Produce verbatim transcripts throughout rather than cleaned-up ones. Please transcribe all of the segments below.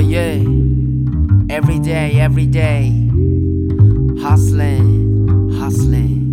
yeah. Every day, every day. Hustling, hustling.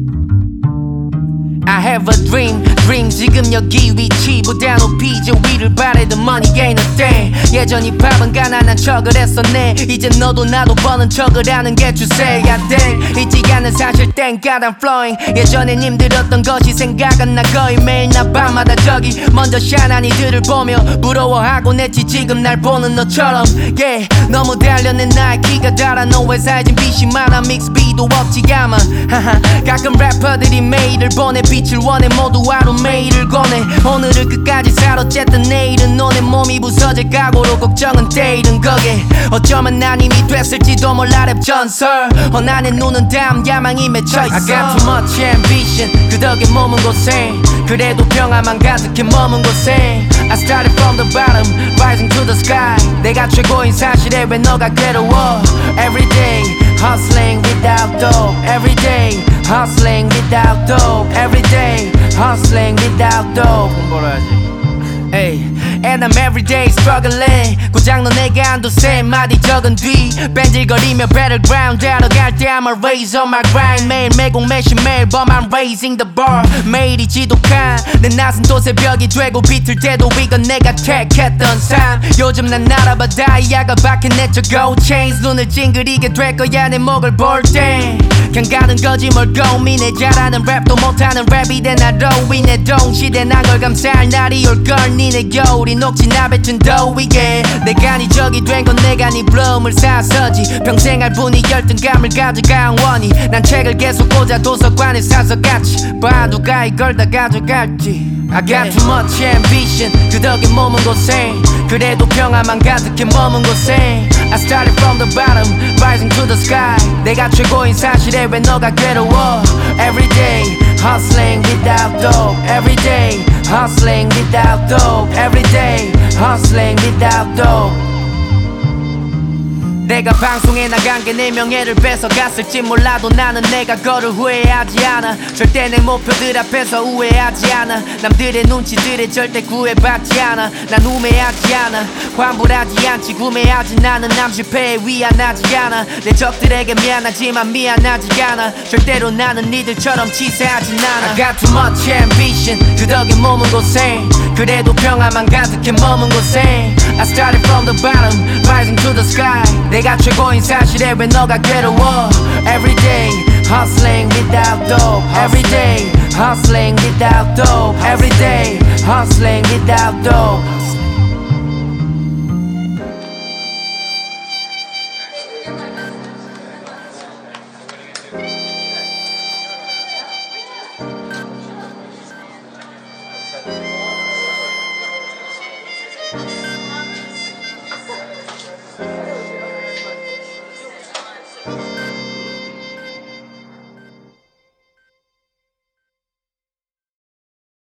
I have a dream, dream 지금 여기 위치보다 높이 저 위를 바래 the money ain't a thing. 예전이 밥은 가난한 척을 했었네. 이제 너도 나도 버는 척을 하는 게 추세야 돼. 잊지 않는 사실 thank God I'm flowing. 예전엔 힘들었던 것이 생각은 나 거의 매일 나 밤마다 저기 먼저 샤난 이들을 보며 부러워하곤 했지 지금 날 보는 너처럼. Yeah, 너무 단련된 나의 키가 달아 너의 살진 빛이 많아 믹스 B도 없지 아마. 가끔 래퍼들이 메일을 보내 빛을 원해 모두 하루 매일을 권해. 오늘을 끝까지 살 어쨌든 내일은 너네 몸이 부서질 각오로 걱정은 때이른 거게. 어쩌면 난 이미 됐을지도 몰라 랩 전설. 허난의 눈은 다음 야망이 맺혀있어. I got too much ambition 그 덕에 머문 곳에 그래도 평화만 가득해 머문 곳에. I started from the bottom rising to the sky. 내가 최고인 사실에 왜 너가 괴로워. Everyday hustling without dope. Everyday hustling without dope. Everyday hustling without dope. Hey, and I'm everyday struggling. 고장난 내가 한두 세 마디 적은 뒤 뺀질거리며 battleground 하러 갈 때 I'm a raise on my grind. 매일 매공 매시 매일 밤 I'm raising the bar. 매일이 지독한 내 낯은 또 새벽이 되고 비틀 때도 이건 내가 택했던 삶. 요즘 난 알아봐 다이아가 박힌 내 저 gold chains. 눈을 찡그리게 될 거야 내 목을 볼 때. 그냥 가는 거지 뭘 고민해. 잘하는 랩도 못하는 랩이 된 나로 인해 동시대 난 걸 감사할 날이 올걸. 니네 겨울이 녹지 나 뱉은 더위에 내가 네 적이 된 건 내가 네 블룸을 사서지. 평생 할 뿐이 열등감을 가져가 원이. 난 책을 계속 꽂아 도서관에 사서 같이 봐 누가 이걸 다 가져갈지. I got too much ambition 그 덕에 머문 곳에 그래도 평화만 가득해 머문 곳에. I started from the bottom rising to the sky. 내가 최고인 사실에 왜 너가 괴로워. Everyday hustling without dope. Everyday hustling without dope. Everyday hustling without dope. 내가 방송에 나간 게 내 명예를 뺏어갔을지 몰라도 나는 내가 거를 후회하지 않아. 절대 내 목표들 앞에서 우회하지 않아. 남들의 눈치들에 절대 구애받지 않아. 난 우매하지 않아. 환불하지 않지 구매하지 나는 남 실패에 위안하지 않아. 내 적들에게 미안하지만 미안하지 않아. 절대로 나는 니들처럼 치사하진 않아. I got too much ambition 그 덕에 머문 곳에 그래도 평화만 가득해 머문 곳에. I started from the bottom rising to the sky. 내가 최고인 사실에 왜 너가 괴로워. Everyday hustling without dope. Everyday hustling without dope. Everyday hustling without dope.